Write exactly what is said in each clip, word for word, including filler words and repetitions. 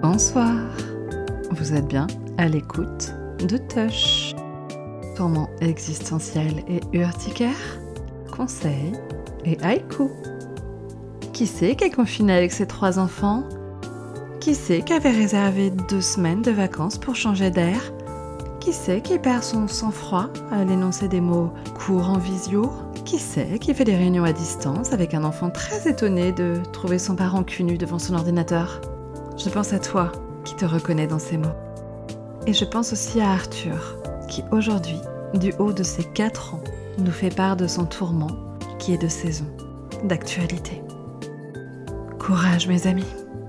Bonsoir, vous êtes bien à l'écoute de Tush. Tourments existentiels et urticaires, conseils et haïkus. Qui c'est qui est confiné avec ses trois enfants? Qui c'est qui avait réservé deux semaines de vacances pour changer d'air? Qui c'est qui perd son sang-froid à l'énoncer des mots courts en visio? Qui c'est qui fait des réunions à distance avec un enfant très étonné de trouver son parent cul nu devant son ordinateur? Je pense à toi qui te reconnais dans ces mots. Et je pense aussi à Arthur, qui aujourd'hui, du haut de ses quatre ans, nous fait part de son tourment qui est de saison, d'actualité. Courage mes amis.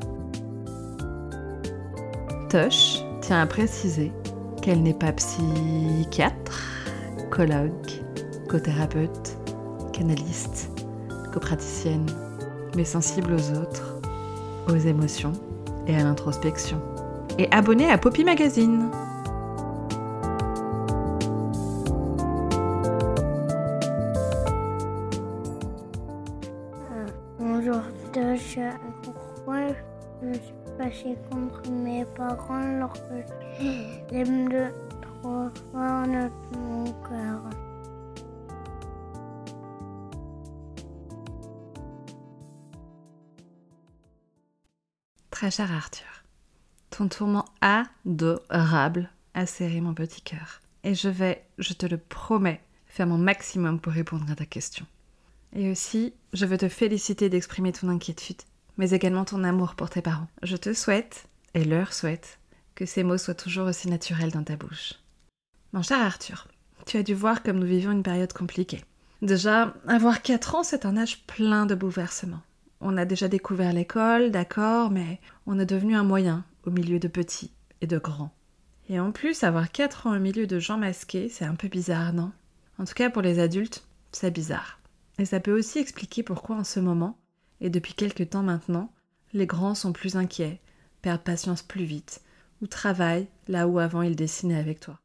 Tush tient à préciser qu'elle n'est pas psychiatre, psychologue, cothérapeute, canaliste, copraticienne, mais sensible aux autres, aux émotions et à l'introspection. Et abonnée à Poppy Magazine. Euh, bonjour, Tush. Pourquoi je suis fâchée contre mes parents alors que j'aime de trop fort de mon cœur? Très cher Arthur, ton tourment adorable a serré mon petit cœur. Et je vais, je te le promets, faire mon maximum pour répondre à ta question. Et aussi, je veux te féliciter d'exprimer ton inquiétude, mais également ton amour pour tes parents. Je te souhaite, et leur souhaite, que ces mots soient toujours aussi naturels dans ta bouche. Mon cher Arthur, tu as dû voir comme nous vivions une période compliquée. Déjà, avoir quatre ans, c'est un âge plein de bouleversements. On a déjà découvert l'école, d'accord, mais on est devenu un moyen au milieu de petits et de grands. Et en plus, avoir quatre ans au milieu de gens masqués, c'est un peu bizarre, non? En tout cas, pour les adultes, c'est bizarre. Et ça peut aussi expliquer pourquoi en ce moment, et depuis quelques temps maintenant, les grands sont plus inquiets, perdent patience plus vite, ou travaillent là où avant ils dessinaient avec toi.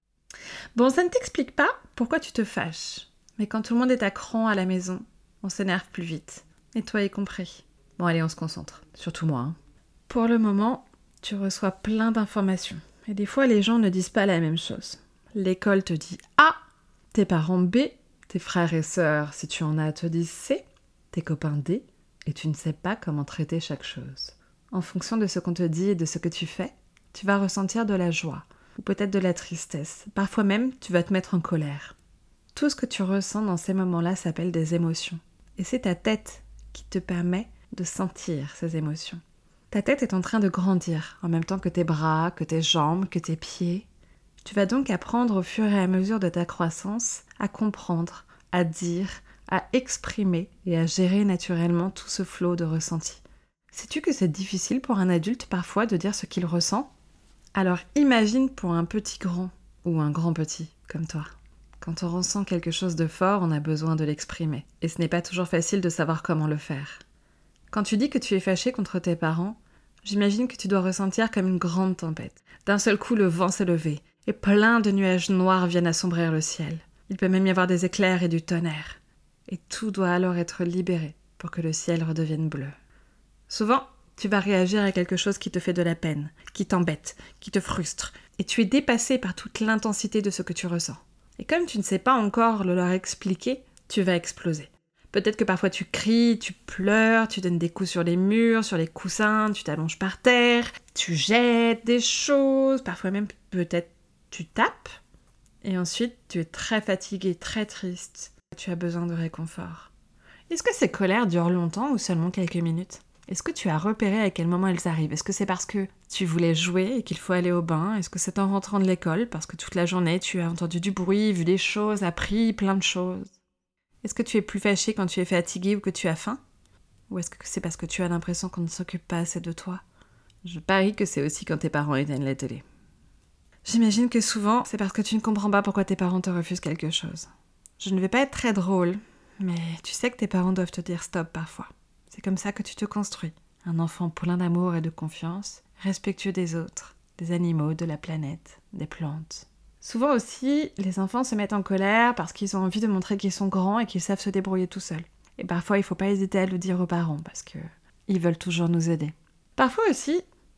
Bon, ça ne t'explique pas pourquoi tu te fâches, mais quand tout le monde est à cran à la maison, on s'énerve plus vite. Et toi y compris. Bon allez, on se concentre. Surtout moi. Hein. Pour le moment, tu reçois plein d'informations. Et des fois, les gens ne disent pas la même chose. L'école te dit A, tes parents B, tes frères et sœurs, si tu en as, te disent C, tes copains D, et tu ne sais pas comment traiter chaque chose. En fonction de ce qu'on te dit et de ce que tu fais, tu vas ressentir de la joie, ou peut-être de la tristesse. Parfois même, tu vas te mettre en colère. Tout ce que tu ressens dans ces moments-là s'appelle des émotions. Et c'est ta tête qui te permet de sentir ces émotions. Ta tête est en train de grandir, en même temps que tes bras, que tes jambes, que tes pieds. Tu vas donc apprendre au fur et à mesure de ta croissance à comprendre, à dire, à exprimer et à gérer naturellement tout ce flot de ressentis. Sais-tu que c'est difficile pour un adulte parfois de dire ce qu'il ressent? Alors imagine pour un petit grand ou un grand petit comme toi. Quand on ressent quelque chose de fort, on a besoin de l'exprimer. Et ce n'est pas toujours facile de savoir comment le faire. Quand tu dis que tu es fâché contre tes parents, j'imagine que tu dois ressentir comme une grande tempête. D'un seul coup, le vent s'est levé, et plein de nuages noirs viennent assombrir le ciel. Il peut même y avoir des éclairs et du tonnerre. Et tout doit alors être libéré pour que le ciel redevienne bleu. Souvent, tu vas réagir à quelque chose qui te fait de la peine, qui t'embête, qui te frustre, et tu es dépassé par toute l'intensité de ce que tu ressens. Et comme tu ne sais pas encore le leur expliquer, tu vas exploser. Peut-être que parfois tu cries, tu pleures, tu donnes des coups sur les murs, sur les coussins, tu t'allonges par terre, tu jettes des choses, parfois même peut-être tu tapes. Et ensuite, tu es très fatigué, très triste. Tu as besoin de réconfort. Est-ce que ces colères durent longtemps ou seulement quelques minutes? Est-ce que tu as repéré à quel moment elles arrivent? Est-ce que c'est parce que tu voulais jouer et qu'il faut aller au bain? Est-ce que c'est en rentrant de l'école parce que toute la journée tu as entendu du bruit, vu des choses, appris plein de choses? Est-ce que tu es plus fâché quand tu es fatigué ou que tu as faim? Ou est-ce que c'est parce que tu as l'impression qu'on ne s'occupe pas assez de toi? Je parie que c'est aussi quand tes parents éteignent la télé. J'imagine que souvent c'est parce que tu ne comprends pas pourquoi tes parents te refusent quelque chose. Je ne vais pas être très drôle, mais tu sais que tes parents doivent te dire stop parfois. C'est comme ça que tu te construis. Un enfant plein d'amour et de confiance, respectueux des autres, des animaux, de la planète, des plantes. Souvent aussi, les enfants se mettent en colère parce qu'ils ont envie de montrer qu'ils sont grands et qu'ils savent se débrouiller tout seuls. Et parfois, il ne faut pas hésiter à le dire aux parents parce qu'ils veulent toujours nous aider. Parfois aussi,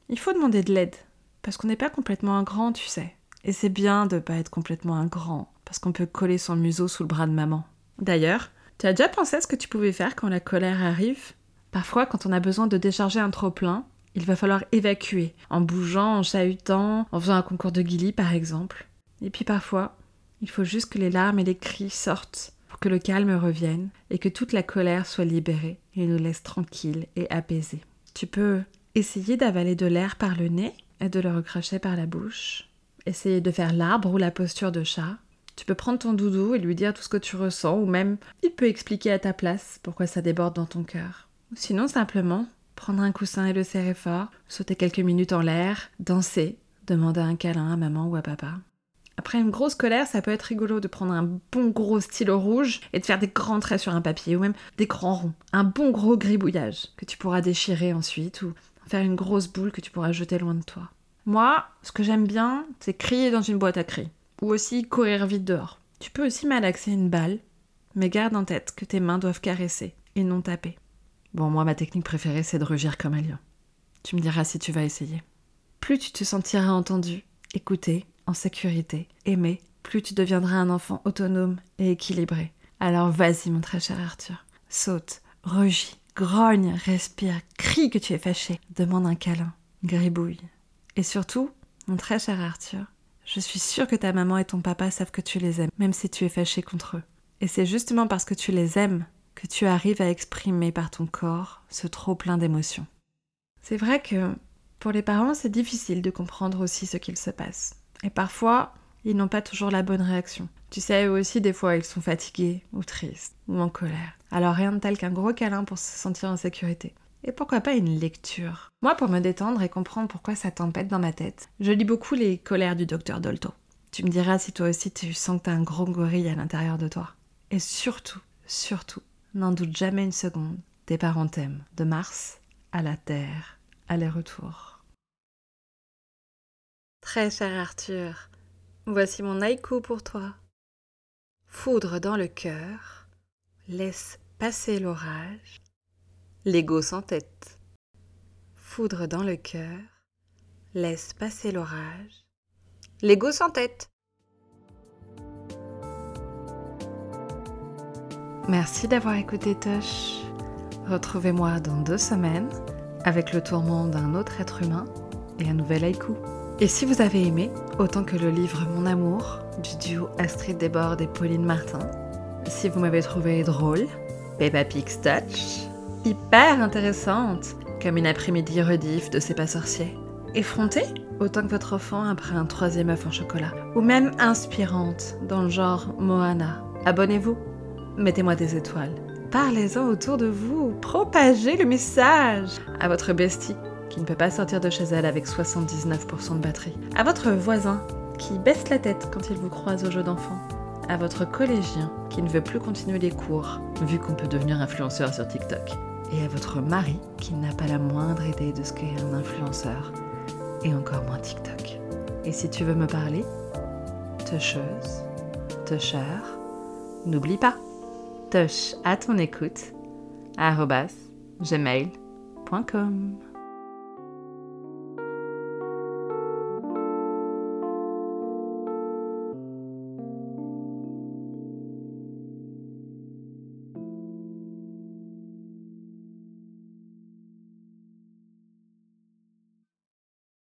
il faut demander de l'aide. Parce qu'on n'est pas complètement un grand, tu sais. Et c'est bien de pas être complètement un grand, parce qu'on peut coller son museau sous le bras de maman. D'ailleurs, tu as déjà pensé à ce que tu pouvais faire quand la colère arrive ? Parfois, quand on a besoin de décharger un trop-plein, il va falloir évacuer, en bougeant, en chahutant, en faisant un concours de guillis par exemple. Et puis parfois, il faut juste que les larmes et les cris sortent pour que le calme revienne et que toute la colère soit libérée et nous laisse tranquilles et apaisés. Tu peux essayer d'avaler de l'air par le nez et de le recracher par la bouche. Essayer de faire l'arbre ou la posture de chat. Tu peux prendre ton doudou et lui dire tout ce que tu ressens, ou même il peut expliquer à ta place pourquoi ça déborde dans ton cœur. Ou sinon simplement prendre un coussin et le serrer fort, sauter quelques minutes en l'air, danser, demander un câlin à maman ou à papa. Après une grosse colère, ça peut être rigolo de prendre un bon gros stylo rouge et de faire des grands traits sur un papier, ou même des grands ronds. Un bon gros gribouillage que tu pourras déchirer ensuite, ou faire une grosse boule que tu pourras jeter loin de toi. Moi, ce que j'aime bien, c'est crier dans une boîte à cris. Ou aussi courir vite dehors. Tu peux aussi malaxer une balle, mais garde en tête que tes mains doivent caresser et non taper. Bon, moi, ma technique préférée, c'est de rugir comme un lion. Tu me diras si tu vas essayer. Plus tu te sentiras entendu, écouté, en sécurité, aimé, plus tu deviendras un enfant autonome et équilibré. Alors vas-y, mon très cher Arthur. Saute, rugis, grogne, respire, crie que tu es fâché. Demande un câlin, gribouille. Et surtout, mon très cher Arthur, je suis sûre que ta maman et ton papa savent que tu les aimes, même si tu es fâché contre eux. Et c'est justement parce que tu les aimes que tu arrives à exprimer par ton corps ce trop plein d'émotions. C'est vrai que pour les parents, c'est difficile de comprendre aussi ce qu'il se passe. Et parfois, ils n'ont pas toujours la bonne réaction. Tu sais, eux aussi, des fois, ils sont fatigués, ou tristes, ou en colère. Alors rien de tel qu'un gros câlin pour se sentir en sécurité. Et pourquoi pas une lecture ? Moi, pour me détendre et comprendre pourquoi ça tempête dans ma tête, je lis beaucoup les colères du docteur Dolto. Tu me diras si toi aussi tu sens que t'as un gros gorille à l'intérieur de toi. Et surtout, surtout, n'en doute jamais une seconde, tes parents t'aiment. De Mars à la Terre, aller-retour. Très cher Arthur, voici mon haïku pour toi. Foudre dans le cœur, laisse passer l'orage. L'ego sans tête. Foudre dans le cœur, laisse passer l'orage. L'ego sans tête. Merci d'avoir écouté Tosh. Retrouvez-moi dans deux semaines avec le tourment d'un autre être humain et un nouvel haïku. Et si vous avez aimé, autant que le livre Mon Amour du duo Astrid Desbordes et Pauline Martin, si vous m'avez trouvé drôle, Peppa Pig's Touch, hyper intéressante, comme une après-midi rediff de C'est pas sorcier. Effrontée, autant que votre enfant après un troisième œuf en chocolat. Ou même inspirante, dans le genre Moana. Abonnez-vous, mettez-moi des étoiles. Parlez-en autour de vous, propagez le message à votre bestie qui ne peut pas sortir de chez elle avec soixante-dix-neuf pour cent de batterie. À votre voisin qui baisse la tête quand il vous croise au jeu d'enfant. À votre collégien qui ne veut plus continuer les cours, vu qu'on peut devenir influenceur sur TikTok. Et à votre mari qui n'a pas la moindre idée de ce qu'est un influenceur, et encore moins TikTok. Et si tu veux me parler, toucheuse, toucheur, n'oublie pas, touche à ton écoute, arobase gmail point com.